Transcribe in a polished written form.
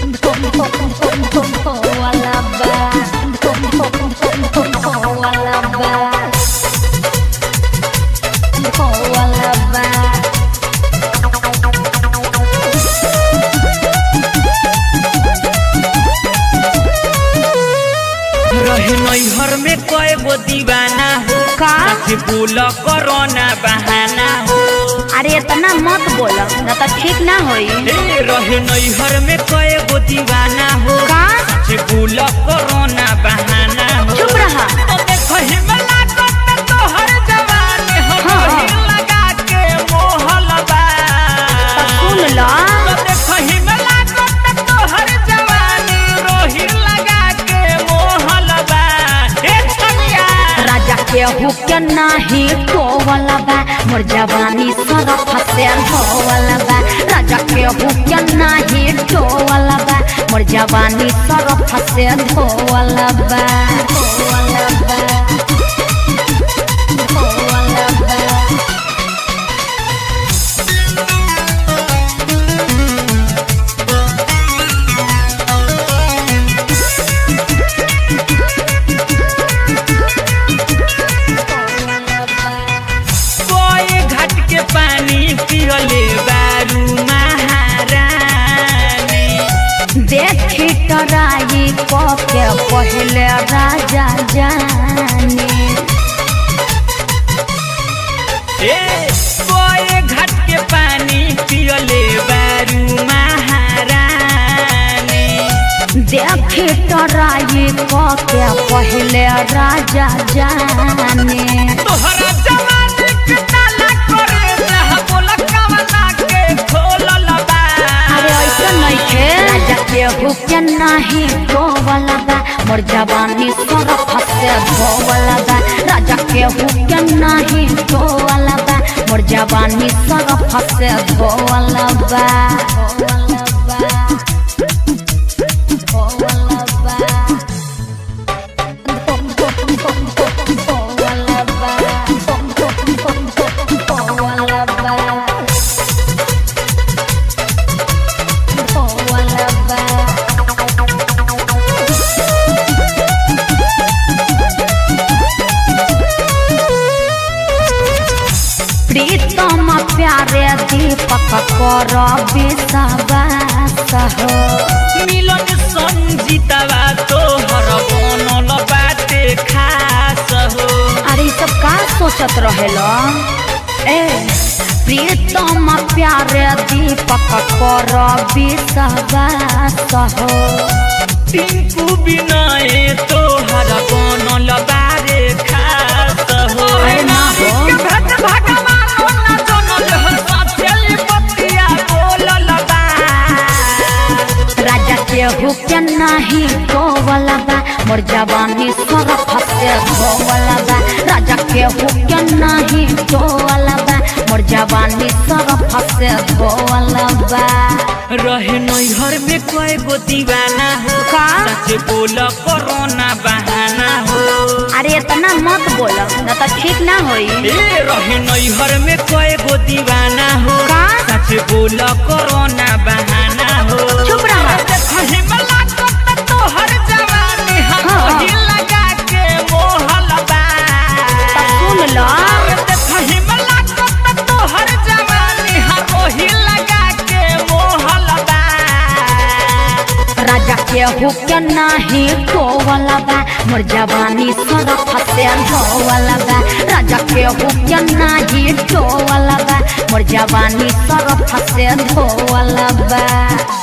नैहर में कए गो दीवाना हो का बोल कोरोना बहाना हो। अरे इतना मत बोलो ना तो ठीक ना होई। रहे नैहर में कए गो दीवाना हो का बोल कोरोना बहाना हो। चुप रहा। सुन लो केहू के नाही टोवला बा मोर जवानी सरफ से धोवला बा। राजा केहू के नाही टोवला बा मोर जवानी सरफ से धोवला बा। देखी टराई के पहले राजा जाने कोई घाट के पानी पियले बारू महारानी। देखी टराई के पहले राजा जाने तोहरा जवानी के ताला करे बोला कवना के खोलल बा। अरे ऐसा नहीं खे राजा केहू के नाही टोवला बा मोर जवानी सरफ से धोवला बा। राजा केहू के नाही टोवला बा मोर जवानी सरफ से धोवला बा। प्रीतम प्यारे दीपक कर विश्वास हो। मिलन संजीतवा तोहर बनल बाटे खास हो। अरे सब का सोचत रहेलो प्रीतम प्यारे दीपक कर विश्वास हो। टिंकू बिनाए तोहर बनल बारे खास हो। ना हो राजा केहू के नाही टोवला बा मोर जवानी सरफ से धोवला बा। राजा केहू के नाही टोवला बा मोर जवानी सरफ से धोवला बा। रहे नैहर में कए गो दीवाना हो का सच बोल कोरोना बहाना हो। अरे इतना मत बोलो ना तो ठीक ना होई। रहे नैहर में कए गो दीवाना हो का सच बोल कोरोना बहाना हो। चुप रहा। तोहर जवानी हम लगा के मोहल बा। सुन लो तोहर जवानी हम लगा के मोहल बा। राजा केहू के नाही टोवला बा मोर जवानी सरफ से धोवला बा। राजा केहू के नाही टोवला बा मोर जवानी सरफ से धोवला बा।